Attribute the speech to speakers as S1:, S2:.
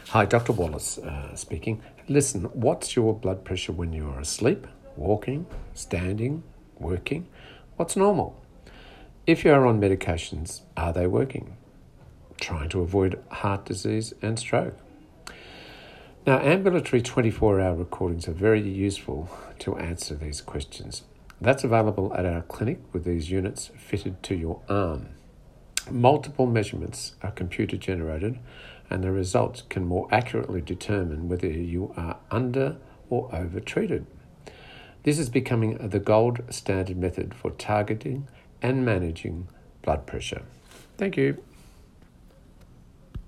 S1: Hi, Dr. Wallace speaking. Listen, what's your blood pressure when you're asleep, walking, standing, working? What's normal? If you are on medications, are they working? Trying to avoid heart disease and stroke. Now, ambulatory 24-hour recordings are very useful to answer these questions. That's available at our clinic with these units fitted to your arm. Multiple measurements are computer generated and the results can more accurately determine whether you are under or over treated. This is becoming the gold standard method for targeting and managing blood pressure. Thank you.